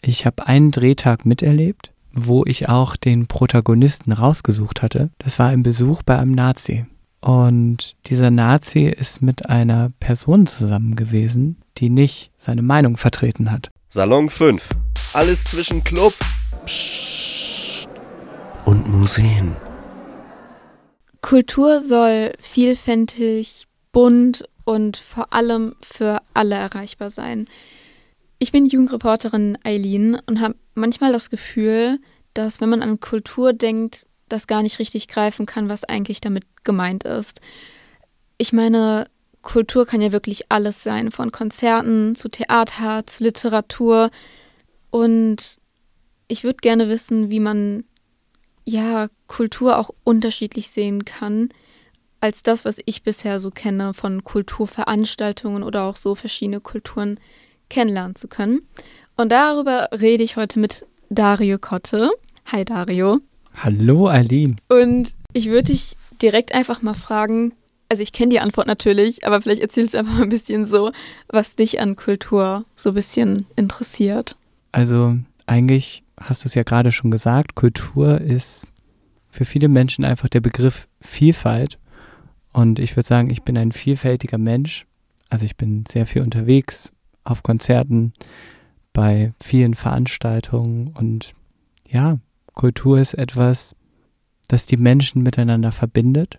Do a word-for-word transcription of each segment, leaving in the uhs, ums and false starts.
Ich habe einen Drehtag miterlebt, wo ich auch den Protagonisten rausgesucht hatte. Das war ein Besuch bei einem Nazi. Und dieser Nazi ist mit einer Person zusammen gewesen, die nicht seine Meinung vertreten hat. Salon fünf. Alles zwischen Club Psst. Und Museen. Kultur soll vielfältig, bunt und vor allem für alle erreichbar sein. Ich bin Jugendreporterin Eileen und habe manchmal das Gefühl, dass wenn man an Kultur denkt, das gar nicht richtig greifen kann, was eigentlich damit gemeint ist. Ich meine, Kultur kann ja wirklich alles sein, von Konzerten zu Theater, zu Literatur. Und ich würde gerne wissen, wie man ja Kultur auch unterschiedlich sehen kann, als das, was ich bisher so kenne, von Kulturveranstaltungen oder auch so verschiedene Kulturen kennenlernen zu können. Und darüber rede ich heute mit Dario Kotte. Hi Dario. Hallo Eileen. Und ich würde dich direkt einfach mal fragen, also ich kenne die Antwort natürlich, aber vielleicht erzählst du einfach mal ein bisschen so, was dich an Kultur so ein bisschen interessiert. Also eigentlich hast du es ja gerade schon gesagt, Kultur ist für viele Menschen einfach der Begriff Vielfalt. Und ich würde sagen, ich bin ein vielfältiger Mensch. Also ich bin sehr viel unterwegs, auf Konzerten, bei vielen Veranstaltungen. Und ja, Kultur ist etwas, das die Menschen miteinander verbindet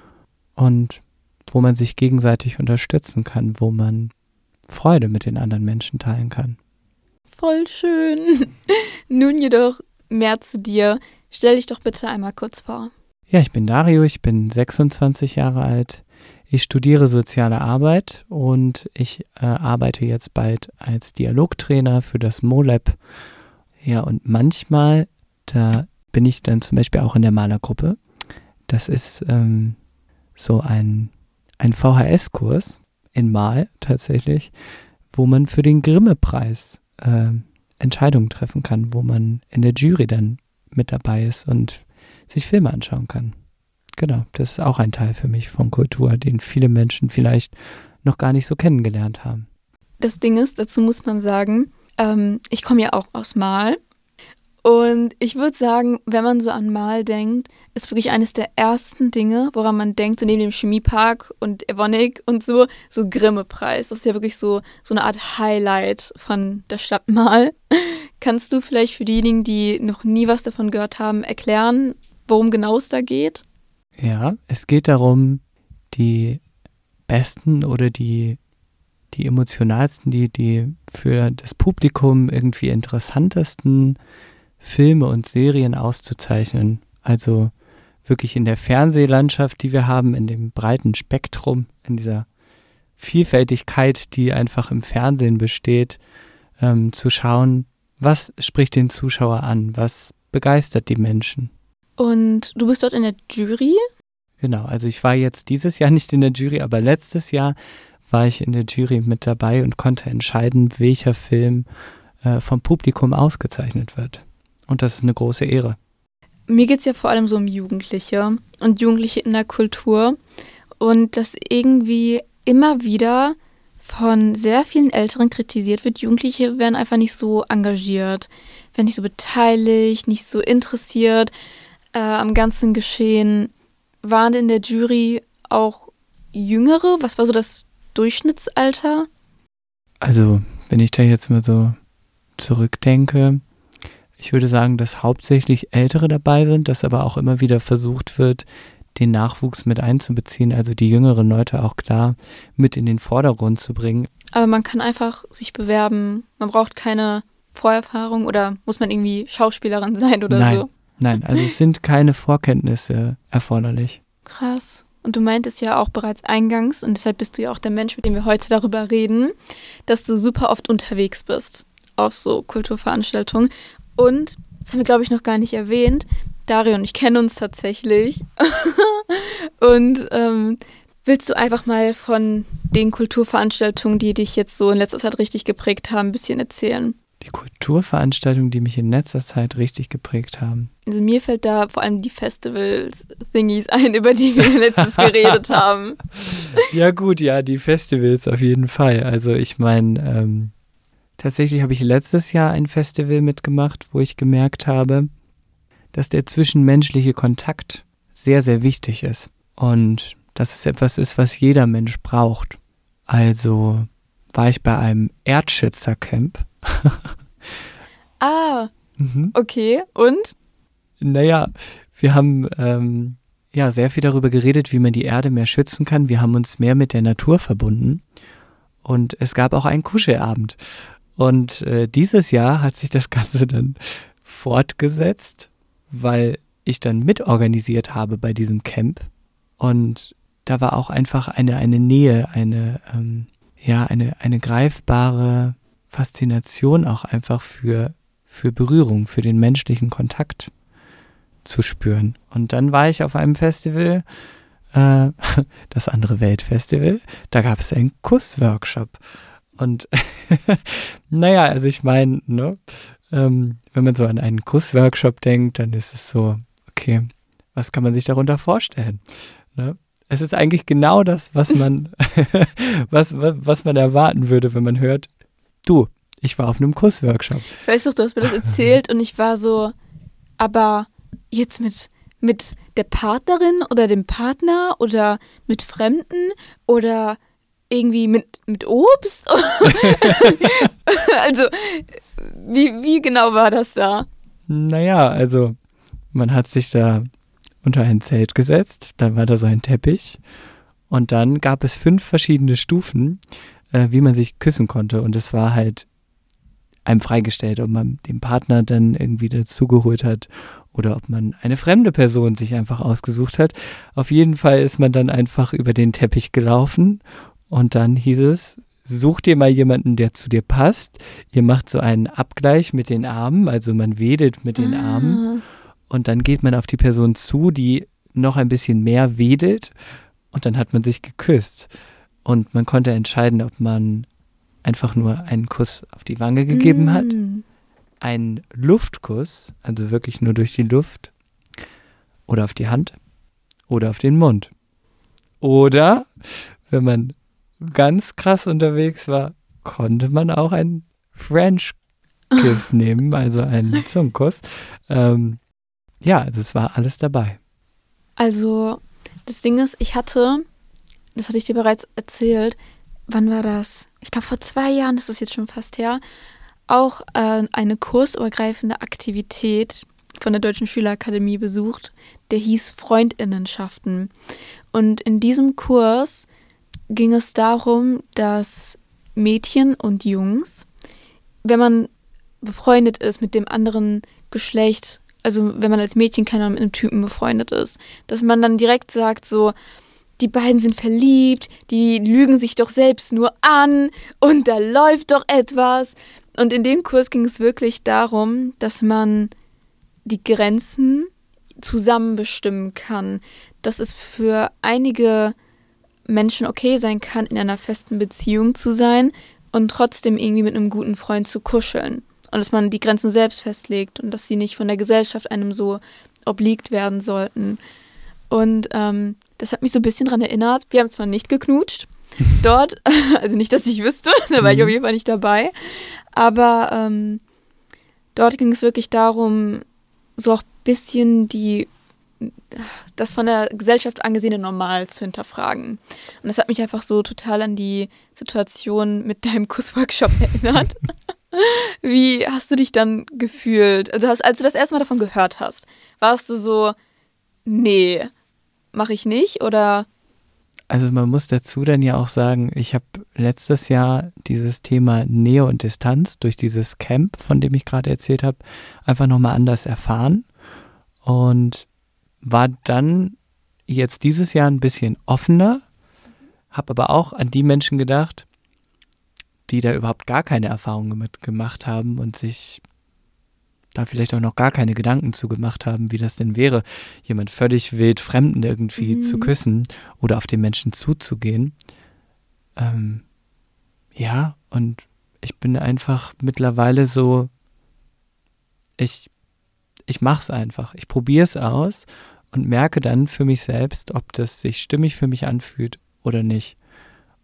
und wo man sich gegenseitig unterstützen kann, wo man Freude mit den anderen Menschen teilen kann. Voll schön. Nun jedoch mehr zu dir. Stell dich doch bitte einmal kurz vor. Ja, ich bin Dario, ich bin sechsundzwanzig Jahre alt. Ich studiere soziale Arbeit und ich äh, arbeite jetzt bald als Dialogtrainer für das MoLab. Ja, und manchmal, da bin ich dann zum Beispiel auch in der Malergruppe. Das ist ähm, so ein, ein V H S-Kurs in Mal tatsächlich, wo man für den Grimme-Preis äh, Entscheidungen treffen kann, wo man in der Jury dann mit dabei ist und sich Filme anschauen kann. Genau, das ist auch ein Teil für mich von Kultur, den viele Menschen vielleicht noch gar nicht so kennengelernt haben. Das Ding ist, dazu muss man sagen, ähm, ich komme ja auch aus Mal. Und ich würde sagen, wenn man so an Mal denkt, ist wirklich eines der ersten Dinge, woran man denkt, so neben dem Chemiepark und Evonik und so, so Grimme-Preis. Das ist ja wirklich so, so eine Art Highlight von der Stadt Mal. Kannst du vielleicht für diejenigen, die noch nie was davon gehört haben, erklären, worum genau es da geht? Ja, es geht darum, die besten oder die, die emotionalsten, die, die für das Publikum irgendwie interessantesten Filme und Serien auszuzeichnen. Also wirklich in der Fernsehlandschaft, die wir haben, in dem breiten Spektrum, in dieser Vielfältigkeit, die einfach im Fernsehen besteht, ähm, zu schauen, was spricht den Zuschauer an, was begeistert die Menschen. Und du bist dort in der Jury? Genau, also ich war jetzt dieses Jahr nicht in der Jury, aber letztes Jahr war ich in der Jury mit dabei und konnte entscheiden, welcher Film äh, vom Publikum ausgezeichnet wird. Und das ist eine große Ehre. Mir geht es ja vor allem so um Jugendliche und Jugendliche in der Kultur. Und dass irgendwie immer wieder von sehr vielen Älteren kritisiert wird, Jugendliche werden einfach nicht so engagiert, werden nicht so beteiligt, nicht so interessiert äh, am ganzen Geschehen. Waren in der Jury auch Jüngere? Was war so das Durchschnittsalter? Also, wenn ich da jetzt mal so zurückdenke, ich würde sagen, dass hauptsächlich Ältere dabei sind, dass aber auch immer wieder versucht wird, den Nachwuchs mit einzubeziehen, also die jüngeren Leute auch klar mit in den Vordergrund zu bringen. Aber man kann einfach sich bewerben, man braucht keine Vorerfahrung oder muss man irgendwie Schauspielerin sein oder Nein, so? Nein, also es sind keine Vorkenntnisse erforderlich. Krass. Und du meintest ja auch bereits eingangs, und deshalb bist du ja auch der Mensch, mit dem wir heute darüber reden, dass du super oft unterwegs bist auf so Kulturveranstaltungen. Und, das haben wir glaube ich noch gar nicht erwähnt, Dario und ich kennen uns tatsächlich. Und ähm, willst du einfach mal von den Kulturveranstaltungen, die dich jetzt so in letzter Zeit richtig geprägt haben, ein bisschen erzählen? Die Kulturveranstaltungen, die mich in letzter Zeit richtig geprägt haben. Also mir fällt da vor allem die Festivals-Thingies ein, über die wir letztens geredet haben. Ja gut, ja, die Festivals auf jeden Fall. Also ich meine, ähm, tatsächlich habe ich letztes Jahr ein Festival mitgemacht, wo ich gemerkt habe, dass der zwischenmenschliche Kontakt sehr, sehr wichtig ist. Und dass es etwas ist, was jeder Mensch braucht. Also war ich bei einem Erdschützercamp. Ah, Mhm. okay. Und? Naja, wir haben ähm, ja sehr viel darüber geredet, wie man die Erde mehr schützen kann. Wir haben uns mehr mit der Natur verbunden. Und es gab auch einen Kuschelabend. Und äh, dieses Jahr hat sich das Ganze dann fortgesetzt, weil ich dann mitorganisiert habe bei diesem Camp. Und da war auch einfach eine, eine Nähe, eine, ähm, ja, eine, eine greifbare Faszination auch einfach für, für Berührung, für den menschlichen Kontakt zu spüren. Und dann war ich auf einem Festival, äh, das andere Weltfestival, da gab es einen Kussworkshop. Und naja, also ich meine, ne, ähm, wenn man so an einen Kussworkshop denkt, dann ist es so, okay, was kann man sich darunter vorstellen? Ne? Es ist eigentlich genau das, was man, was, was, was man erwarten würde, wenn man hört, du, ich war auf einem Kussworkshop. Ich weiß doch, du hast mir das erzählt und ich war so, aber jetzt mit, mit der Partnerin oder dem Partner oder mit Fremden oder irgendwie mit, mit Obst? Also, wie, wie genau war das da? Naja, also man hat sich da unter ein Zelt gesetzt, dann war da so ein Teppich und dann gab es fünf verschiedene Stufen, äh, wie man sich küssen konnte und es war halt einem freigestellt, ob man den Partner dann irgendwie dazugeholt hat oder ob man eine fremde Person sich einfach ausgesucht hat. Auf jeden Fall ist man dann einfach über den Teppich gelaufen und dann hieß es, such dir mal jemanden, der zu dir passt. Ihr macht so einen Abgleich mit den Armen, also man wedelt mit den Ah. Armen und dann geht man auf die Person zu, die noch ein bisschen mehr wedelt und dann hat man sich geküsst. Und man konnte entscheiden, ob man einfach nur einen Kuss auf die Wange gegeben hat, Mm. einen Luftkuss, also wirklich nur durch die Luft, oder auf die Hand oder auf den Mund. Oder, wenn man ganz krass unterwegs war, konnte man auch einen French Kiss nehmen, also einen Zungenkuss. Ähm, ja, also es war alles dabei. Also, das Ding ist, ich hatte, das hatte ich dir bereits erzählt, wann war das? Ich glaube, vor zwei Jahren, das ist jetzt schon fast her, auch äh, eine kursübergreifende Aktivität von der Deutschen Schülerakademie besucht, der hieß Freundinnenschaften. Und in diesem Kurs ging es darum, dass Mädchen und Jungs, wenn man befreundet ist mit dem anderen Geschlecht, also wenn man als Mädchen keiner mit einem Typen befreundet ist, dass man dann direkt sagt so, die beiden sind verliebt, die lügen sich doch selbst nur an und da läuft doch etwas. Und in dem Kurs ging es wirklich darum, dass man die Grenzen zusammen bestimmen kann, dass es für einige Menschen okay sein kann, in einer festen Beziehung zu sein und trotzdem irgendwie mit einem guten Freund zu kuscheln. Und dass man die Grenzen selbst festlegt und dass sie nicht von der Gesellschaft einem so obliegt werden sollten. Und ähm, das hat mich so ein bisschen daran erinnert. Wir haben zwar nicht geknutscht dort, also nicht, dass ich wüsste, da war ich auf jeden Fall nicht dabei, aber ähm, dort ging es wirklich darum, so auch ein bisschen die das von der Gesellschaft angesehene Normal zu hinterfragen. Und das hat mich einfach so total an die Situation mit deinem Kussworkshop erinnert. Wie hast du dich dann gefühlt? Also hast, als du das erste Mal davon gehört hast, warst du so, nee, mache ich nicht? Oder? Also man muss dazu dann ja auch sagen, ich habe letztes Jahr dieses Thema Nähe und Distanz durch dieses Camp, von dem ich gerade erzählt habe, einfach nochmal anders erfahren und war dann jetzt dieses Jahr ein bisschen offener, habe aber auch an die Menschen gedacht, die da überhaupt gar keine Erfahrungen mit gemacht haben und sich da vielleicht auch noch gar keine Gedanken zu gemacht haben, wie das denn wäre, jemand völlig wild Fremden irgendwie Mhm. zu küssen oder auf den Menschen zuzugehen. Ähm, ja, und ich bin einfach mittlerweile so, ich, ich mach's einfach. Ich probiere es aus und merke dann für mich selbst, ob das sich stimmig für mich anfühlt oder nicht.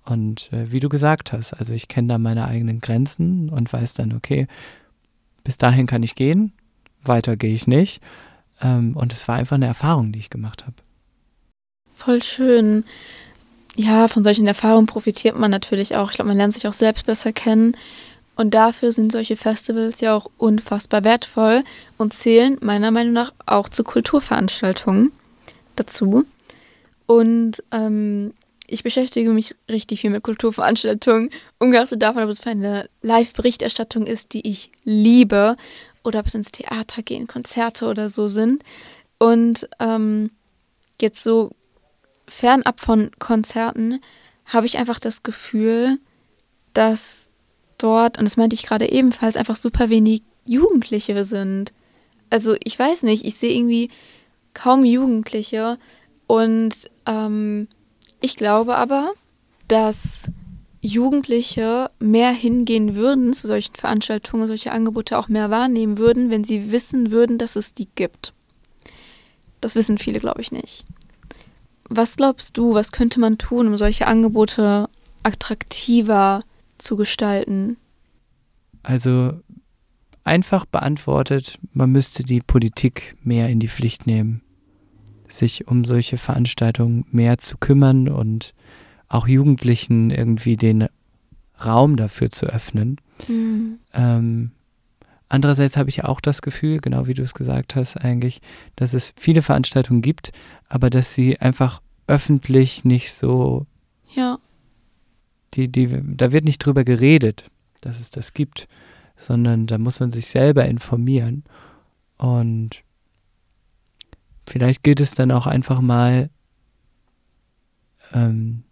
Und äh, wie du gesagt hast, also ich kenne da meine eigenen Grenzen und weiß dann, okay, bis dahin kann ich gehen, weiter gehe ich nicht. Ähm, und es war einfach eine Erfahrung, die ich gemacht habe. Voll schön. Ja, von solchen Erfahrungen profitiert man natürlich auch. Ich glaube, man lernt sich auch selbst besser kennen. Und dafür sind solche Festivals ja auch unfassbar wertvoll und zählen meiner Meinung nach auch zu Kulturveranstaltungen dazu. Und ähm, ich beschäftige mich richtig viel mit Kulturveranstaltungen, ungeachtet davon, ob es für eine Live-Berichterstattung ist, die ich liebe, oder ob es ins Theater gehen, Konzerte oder so sind. Und ähm, jetzt so fernab von Konzerten habe ich einfach das Gefühl, dass dort, und das meinte ich gerade ebenfalls, einfach super wenig Jugendliche sind. Also ich weiß nicht, ich sehe irgendwie kaum Jugendliche und ähm, ich glaube aber, dass Jugendliche mehr hingehen würden zu solchen Veranstaltungen, solche Angebote auch mehr wahrnehmen würden, wenn sie wissen würden, dass es die gibt. Das wissen viele, glaube ich, nicht. Was glaubst du, was könnte man tun, um solche Angebote attraktiver zu gestalten? Also einfach beantwortet, man müsste die Politik mehr in die Pflicht nehmen, sich um solche Veranstaltungen mehr zu kümmern und auch Jugendlichen irgendwie den Raum dafür zu öffnen. Mhm. Ähm, andererseits habe ich auch das Gefühl, genau wie du es gesagt hast eigentlich, dass es viele Veranstaltungen gibt, aber dass sie einfach öffentlich nicht so, ja. die, die, da wird nicht drüber geredet, dass es das gibt, sondern da muss man sich selber informieren. Und vielleicht gilt es dann auch einfach mal, ähm,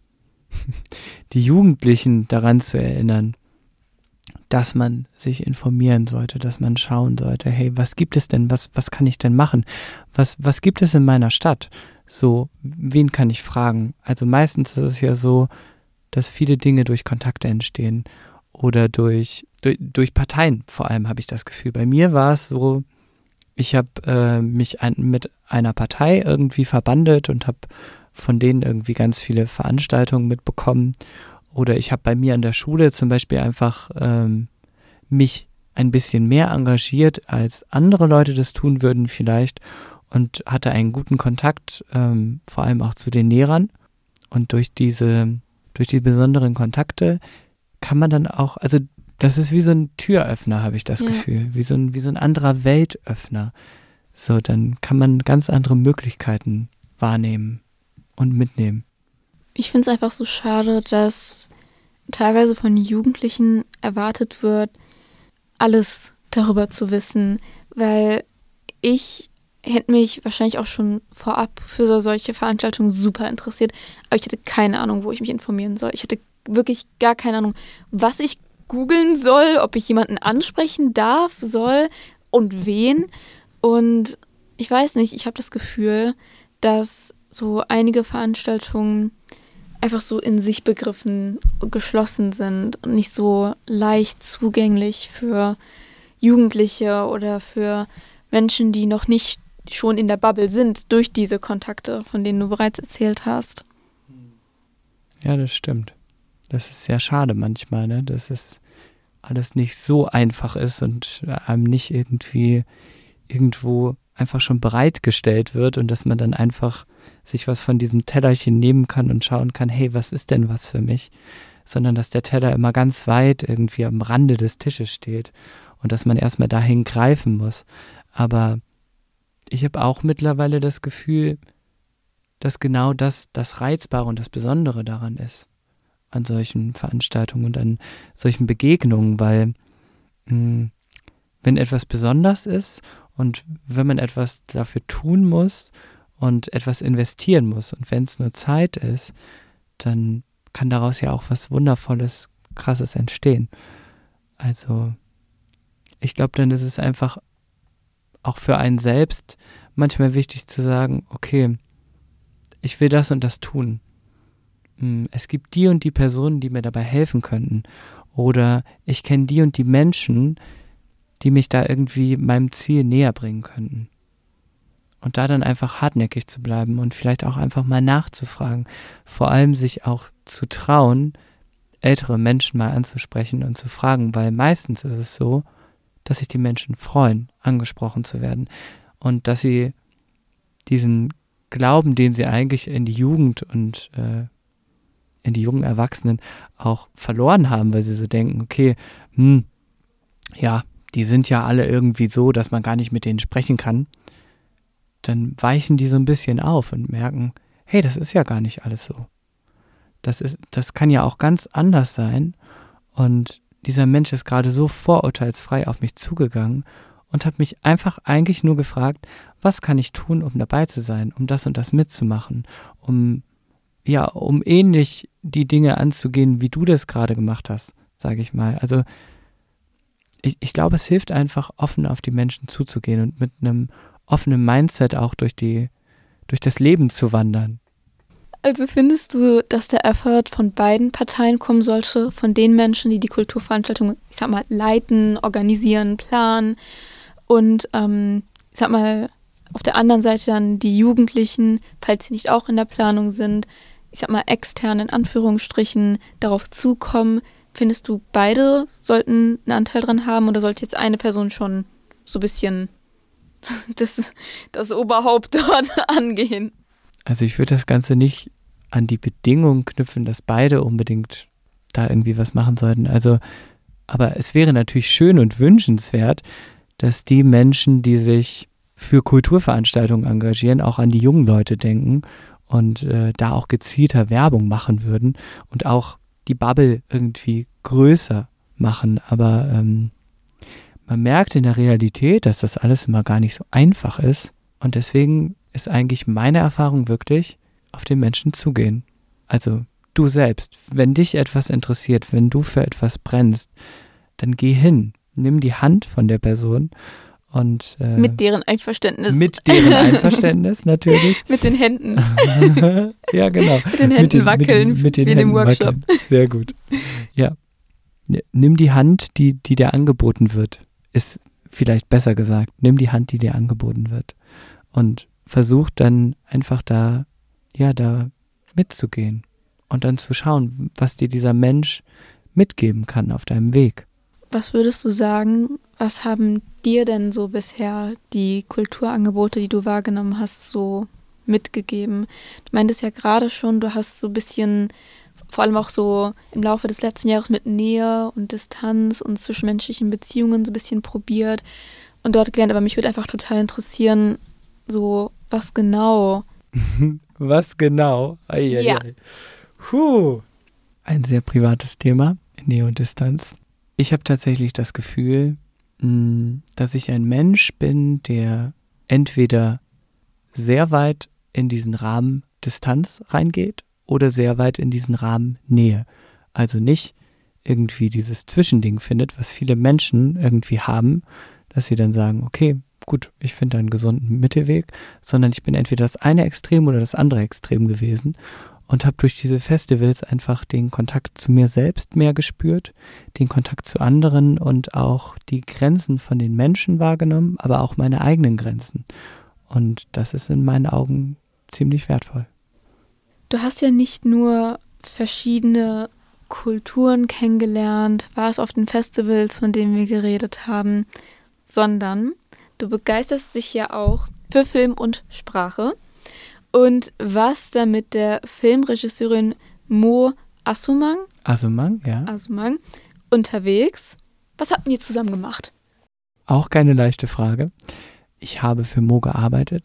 die Jugendlichen daran zu erinnern, dass man sich informieren sollte, dass man schauen sollte, hey, was gibt es denn, was, was kann ich denn machen? Was, was gibt es in meiner Stadt? So, wen kann ich fragen? Also meistens ist es ja so, dass viele Dinge durch Kontakte entstehen oder durch, durch, durch Parteien, vor allem habe ich das Gefühl. Bei mir war es so, ich habe äh, mich ein, mit einer Partei irgendwie verbandelt und habe von denen irgendwie ganz viele Veranstaltungen mitbekommen. Oder ich habe bei mir an der Schule zum Beispiel einfach ähm, mich ein bisschen mehr engagiert, als andere Leute das tun würden vielleicht und hatte einen guten Kontakt, ähm, vor allem auch zu den Lehrern. Und durch diese, durch die besonderen Kontakte kann man dann auch, also das ist wie so ein Türöffner, habe ich das ja. Gefühl, wie so ein, wie so ein anderer Weltöffner. So, dann kann man ganz andere Möglichkeiten wahrnehmen und mitnehmen. Ich finde es einfach so schade, dass teilweise von Jugendlichen erwartet wird, alles darüber zu wissen, weil ich hätte mich wahrscheinlich auch schon vorab für so solche Veranstaltungen super interessiert, aber ich hatte keine Ahnung, wo ich mich informieren soll. Ich hatte wirklich gar keine Ahnung, was ich googeln soll, ob ich jemanden ansprechen darf, soll und wen. Und ich weiß nicht, ich habe das Gefühl, dass so einige Veranstaltungen einfach so in sich begriffen geschlossen sind und nicht so leicht zugänglich für Jugendliche oder für Menschen, die noch nicht schon in der Bubble sind, durch diese Kontakte, von denen du bereits erzählt hast. Ja, das stimmt. Das ist sehr schade manchmal, ne? Dass es alles nicht so einfach ist und einem nicht irgendwie irgendwo einfach schon bereitgestellt wird und dass man dann einfach sich was von diesem Tellerchen nehmen kann und schauen kann, hey, was ist denn was für mich? Sondern dass der Teller immer ganz weit irgendwie am Rande des Tisches steht und dass man erstmal dahin greifen muss. Aber ich habe auch mittlerweile das Gefühl, dass genau das das Reizbare und das Besondere daran ist, an solchen Veranstaltungen und an solchen Begegnungen, weil mh, wenn etwas besonders ist und wenn man etwas dafür tun muss und etwas investieren muss und wenn es nur Zeit ist, dann kann daraus ja auch was Wundervolles, Krasses entstehen. Also ich glaube, dann ist es einfach auch für einen selbst manchmal wichtig zu sagen, okay, ich will das und das tun. Es gibt die und die Personen, die mir dabei helfen könnten. Oder ich kenne die und die Menschen, die mich da irgendwie meinem Ziel näher bringen könnten. Und da dann einfach hartnäckig zu bleiben und vielleicht auch einfach mal nachzufragen. Vor allem sich auch zu trauen, ältere Menschen mal anzusprechen und zu fragen, weil meistens ist es so, dass sich die Menschen freuen, angesprochen zu werden und dass sie diesen Glauben, den sie eigentlich in die Jugend und äh, in die jungen Erwachsenen auch verloren haben, weil sie so denken, okay, hm, ja, die sind ja alle irgendwie so, dass man gar nicht mit denen sprechen kann, dann weichen die so ein bisschen auf und merken, hey, das ist ja gar nicht alles so. Das ist, das kann ja auch ganz anders sein und dieser Mensch ist gerade so vorurteilsfrei auf mich zugegangen und hat mich einfach eigentlich nur gefragt, was kann ich tun, um dabei zu sein, um das und das mitzumachen, um ja, um ähnlich die Dinge anzugehen, wie du das gerade gemacht hast, sage ich mal. Also ich, ich glaube, es hilft einfach, offen auf die Menschen zuzugehen und mit einem offenen Mindset auch durch die, durch das Leben zu wandern. Also findest du, dass der Effort von beiden Parteien kommen sollte, von den Menschen, die die Kulturveranstaltungen, ich sag mal, leiten, organisieren, planen und, ähm, ich sag mal, auf der anderen Seite dann die Jugendlichen, falls sie nicht auch in der Planung sind, ich sag mal, extern in Anführungsstrichen darauf zukommen. Findest du, beide sollten einen Anteil dran haben oder sollte jetzt eine Person schon so ein bisschen das, das Oberhaupt dort angehen? Also ich würde das Ganze nicht an die Bedingungen knüpfen, dass beide unbedingt da irgendwie was machen sollten. Also, aber es wäre natürlich schön und wünschenswert, dass die Menschen, die sich für Kulturveranstaltungen engagieren, auch an die jungen Leute denken und äh, da auch gezielter Werbung machen würden und auch die Bubble irgendwie größer machen. Aber ähm, man merkt in der Realität, dass das alles immer gar nicht so einfach ist und deswegen ist eigentlich meine Erfahrung wirklich, auf den Menschen zugehen. Also du selbst, wenn dich etwas interessiert, wenn du für etwas brennst, dann geh hin, nimm die Hand von der Person und äh, mit deren Einverständnis. Mit deren Einverständnis natürlich. Mit den Händen. Ja, genau. Mit den Händen mit den, wackeln, mit, mit den wie Händen in dem Workshop. Wackeln. Sehr gut. Ja. Nimm die Hand, die, die dir angeboten wird. Ist vielleicht besser gesagt. Nimm die Hand, die dir angeboten wird. Und versuch dann einfach da, ja, da mitzugehen und dann zu schauen, was dir dieser Mensch mitgeben kann auf deinem Weg. Was würdest du sagen, was haben dir denn so bisher die Kulturangebote, die du wahrgenommen hast, so mitgegeben? Du meintest ja gerade schon, du hast so ein bisschen, vor allem auch so im Laufe des letzten Jahres mit Nähe und Distanz und zwischenmenschlichen Beziehungen so ein bisschen probiert und dort gelernt, aber mich würde einfach total interessieren, so, was genau? Was genau? Eieiei. Ja. Puh. Ein sehr privates Thema, Nähe und Distanz. Ich habe tatsächlich das Gefühl, dass ich ein Mensch bin, der entweder sehr weit in diesen Rahmen Distanz reingeht oder sehr weit in diesen Rahmen Nähe. Also nicht irgendwie dieses Zwischending findet, was viele Menschen irgendwie haben, dass sie dann sagen, okay, gut, ich finde einen gesunden Mittelweg, sondern ich bin entweder das eine Extrem oder das andere Extrem gewesen und habe durch diese Festivals einfach den Kontakt zu mir selbst mehr gespürt, den Kontakt zu anderen und auch die Grenzen von den Menschen wahrgenommen, aber auch meine eigenen Grenzen. Und das ist in meinen Augen ziemlich wertvoll. Du hast ja nicht nur verschiedene Kulturen kennengelernt, warst auf den Festivals, von denen wir geredet haben, sondern du begeisterst dich ja auch für Film und Sprache und warst da mit der Filmregisseurin Mo Assoumang, Assoumang, ja. Assoumang unterwegs. Was habt ihr zusammen gemacht? Auch keine leichte Frage. Ich habe für Mo gearbeitet.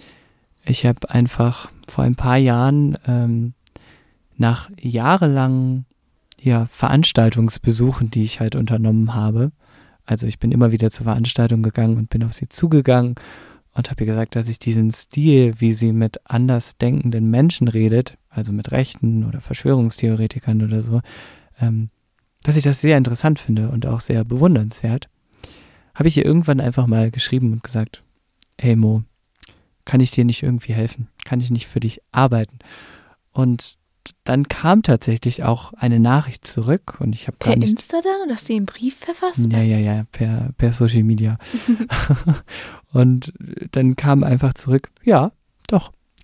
Ich habe einfach vor ein paar Jahren ähm, nach jahrelangen ja, Veranstaltungsbesuchen, die ich halt unternommen habe, also ich bin immer wieder zur Veranstaltung gegangen und bin auf sie zugegangen und habe ihr gesagt, dass ich diesen Stil, wie sie mit anders denkenden Menschen redet, also mit Rechten oder Verschwörungstheoretikern oder so, ähm, dass ich das sehr interessant finde und auch sehr bewundernswert, habe ich ihr irgendwann einfach mal geschrieben und gesagt, hey Mo, kann ich dir nicht irgendwie helfen? Kann ich nicht für dich arbeiten? Und dann kam tatsächlich auch eine Nachricht zurück und ich habe gar Per nicht... Insta dann oder hast du den Brief verfasst? Ja, ja, ja, per, per Social Media. Und dann kam einfach zurück, ja, doch,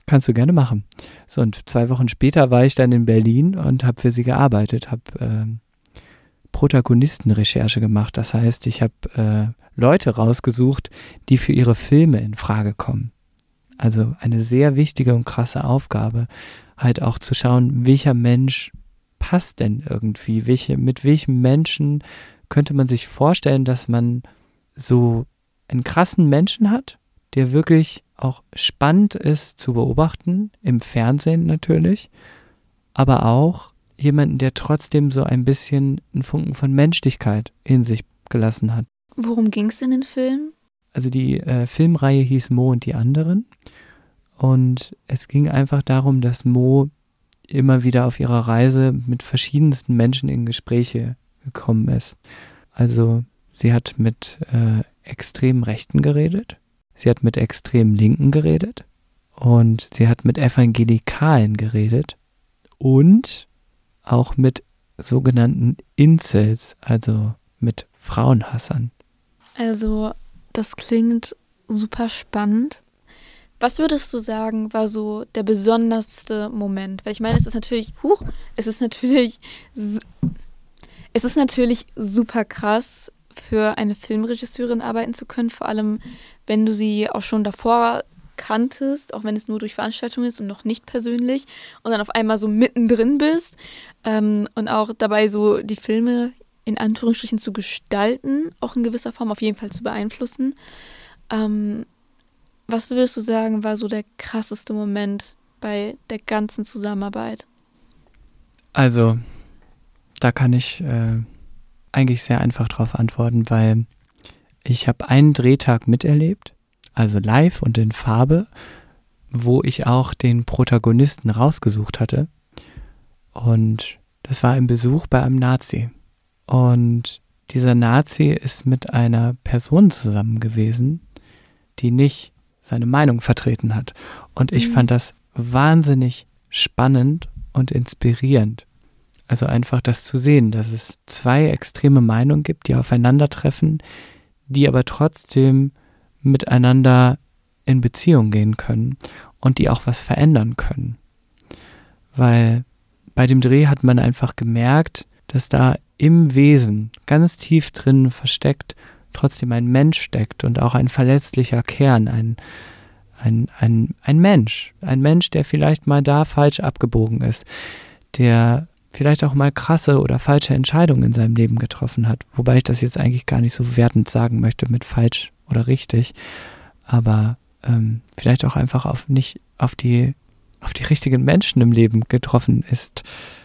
kannst du gerne machen. So, und zwei Wochen später war ich dann in Berlin und habe für sie gearbeitet, habe äh, Protagonistenrecherche gemacht. Das heißt, ich habe äh, Leute rausgesucht, die für ihre Filme in Frage kommen. Also eine sehr wichtige und krasse Aufgabe, halt auch zu schauen, welcher Mensch passt denn irgendwie, welche, mit welchem Menschen könnte man sich vorstellen, dass man so einen krassen Menschen hat, der wirklich auch spannend ist zu beobachten, im Fernsehen natürlich, aber auch jemanden, der trotzdem so ein bisschen einen Funken von Menschlichkeit in sich gelassen hat. Worum ging es in den Filmen? Also die äh, Filmreihe hieß Mo und die anderen und es ging einfach darum, dass Mo immer wieder auf ihrer Reise mit verschiedensten Menschen in Gespräche gekommen ist. Also sie hat mit äh, extremen Rechten geredet, sie hat mit extremen Linken geredet und sie hat mit Evangelikalen geredet und auch mit sogenannten Incels, also mit Frauenhassern. Also das klingt super spannend. Was würdest du sagen, war so der besonderste Moment? Weil ich meine, es ist natürlich, huch, es ist natürlich, es ist natürlich super krass, für eine Filmregisseurin arbeiten zu können, vor allem, wenn du sie auch schon davor kanntest, auch wenn es nur durch Veranstaltungen ist und noch nicht persönlich und dann auf einmal so mittendrin bist ähm, und auch dabei so die Filme in Anführungsstrichen zu gestalten, auch in gewisser Form auf jeden Fall zu beeinflussen. Ähm, Was würdest du sagen, war so der krasseste Moment bei der ganzen Zusammenarbeit? Also, da kann ich äh, eigentlich sehr einfach drauf antworten, weil ich habe einen Drehtag miterlebt, also live und in Farbe, wo ich auch den Protagonisten rausgesucht hatte. Und das war ein Besuch bei einem Nazi. Und dieser Nazi ist mit einer Person zusammen gewesen, die nicht seine Meinung vertreten hat. Und ich mhm. fand das wahnsinnig spannend und inspirierend. Also einfach das zu sehen, dass es zwei extreme Meinungen gibt, die aufeinandertreffen, die aber trotzdem miteinander in Beziehung gehen können und die auch was verändern können. Weil bei dem Dreh hat man einfach gemerkt, dass da im Wesen, ganz tief drin versteckt, trotzdem ein Mensch steckt und auch ein verletzlicher Kern, ein, ein, ein, ein Mensch. Ein Mensch, der vielleicht mal da falsch abgebogen ist, der vielleicht auch mal krasse oder falsche Entscheidungen in seinem Leben getroffen hat. Wobei ich das jetzt eigentlich gar nicht so wertend sagen möchte mit falsch oder richtig, aber ähm, vielleicht auch einfach auf nicht auf die, auf die richtigen Menschen im Leben getroffen ist.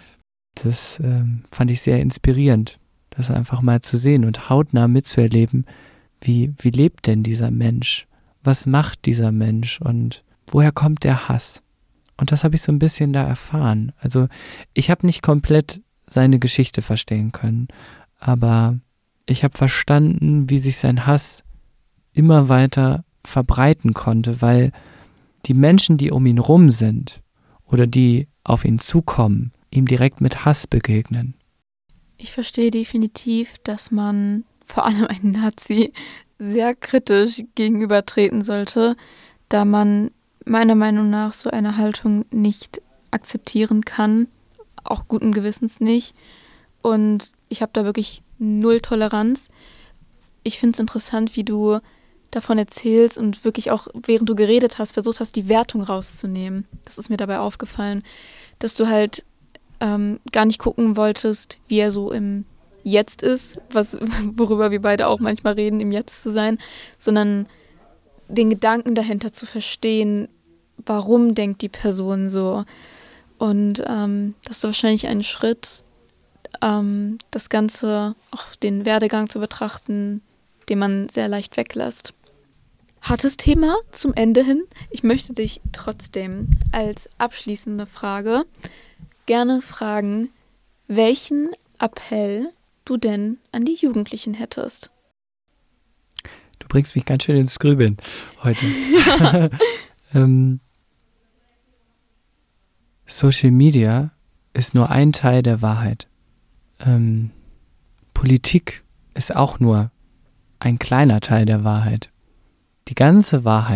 Das ähm, fand ich sehr inspirierend, das einfach mal zu sehen und hautnah mitzuerleben, wie, wie lebt denn dieser Mensch? Was macht dieser Mensch und woher kommt der Hass? Und das habe ich so ein bisschen da erfahren. Also ich habe nicht komplett seine Geschichte verstehen können, aber ich habe verstanden, wie sich sein Hass immer weiter verbreiten konnte, weil die Menschen, die um ihn rum sind oder die auf ihn zukommen, ihm direkt mit Hass begegnen. Ich verstehe definitiv, dass man vor allem einem Nazi sehr kritisch gegenübertreten sollte, da man meiner Meinung nach so eine Haltung nicht akzeptieren kann, auch guten Gewissens nicht. Und ich habe da wirklich null Toleranz. Ich finde es interessant, wie du davon erzählst und wirklich auch, während du geredet hast, versucht hast, die Wertung rauszunehmen. Das ist mir dabei aufgefallen, dass du halt ähm, gar nicht gucken wolltest, wie er so im Jetzt ist, was, worüber wir beide auch manchmal reden, im Jetzt zu sein, sondern den Gedanken dahinter zu verstehen, warum denkt die Person so. Und ähm, das ist wahrscheinlich ein Schritt, ähm, das Ganze, auch den Werdegang zu betrachten, den man sehr leicht weglässt. Hartes Thema zum Ende hin. Ich möchte dich trotzdem als abschließende Frage gerne fragen, welchen Appell du denn an die Jugendlichen hättest. Du bringst mich ganz schön ins Grübeln heute. ähm, Social Media ist nur ein Teil der Wahrheit. Ähm, Politik ist auch nur ein kleiner Teil der Wahrheit. Die ganze Wahrheit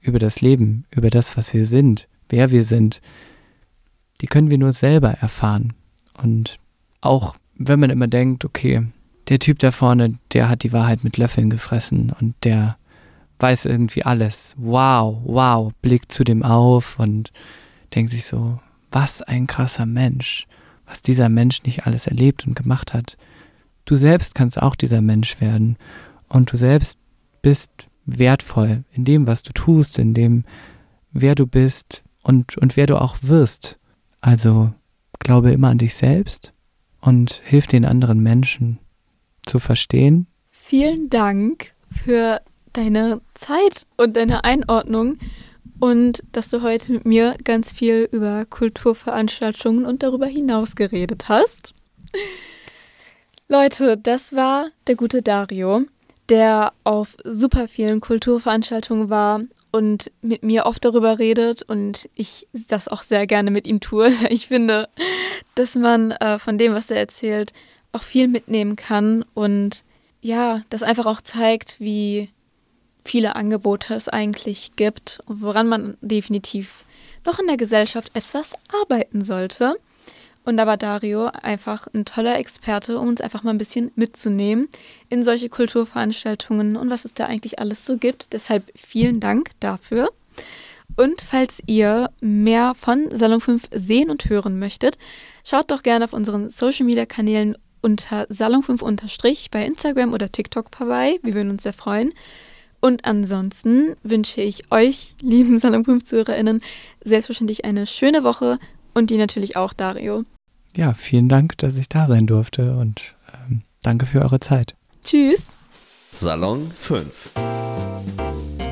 über das Leben, über das, was wir sind, wer wir sind, die können wir nur selber erfahren. Und auch wenn man immer denkt, okay, der Typ da vorne, der hat die Wahrheit mit Löffeln gefressen und der weiß irgendwie alles. Wow, wow, blickt zu dem auf und denkt sich so, was ein krasser Mensch, was dieser Mensch nicht alles erlebt und gemacht hat. Du selbst kannst auch dieser Mensch werden und du selbst bist wertvoll in dem, was du tust, in dem, wer du bist und, und wer du auch wirst. Also glaube immer an dich selbst und hilf den anderen Menschen zu verstehen. Vielen Dank für deine Zeit und deine Einordnung und dass du heute mit mir ganz viel über Kulturveranstaltungen und darüber hinaus geredet hast. Leute, das war der gute Dario, der auf super vielen Kulturveranstaltungen war und mit mir oft darüber redet und ich das auch sehr gerne mit ihm tue. Ich finde, dass man äh, von dem, was er erzählt, auch viel mitnehmen kann und ja, das einfach auch zeigt, wie viele Angebote es eigentlich gibt und woran man definitiv noch in der Gesellschaft etwas arbeiten sollte. Und da war Dario einfach ein toller Experte, um uns einfach mal ein bisschen mitzunehmen in solche Kulturveranstaltungen und was es da eigentlich alles so gibt. Deshalb vielen Dank dafür. Und falls ihr mehr von Salon fünf sehen und hören möchtet, schaut doch gerne auf unseren Social-Media-Kanälen unter Salon fünf unterstrich bei Instagram oder TikTok vorbei. Wir würden uns sehr freuen. Und ansonsten wünsche ich euch, lieben Salon fünf ZuhörerInnen, selbstverständlich eine schöne Woche und die natürlich auch, Dario. Ja, vielen Dank, dass ich da sein durfte und ähm, danke für eure Zeit. Tschüss. Salon fünf.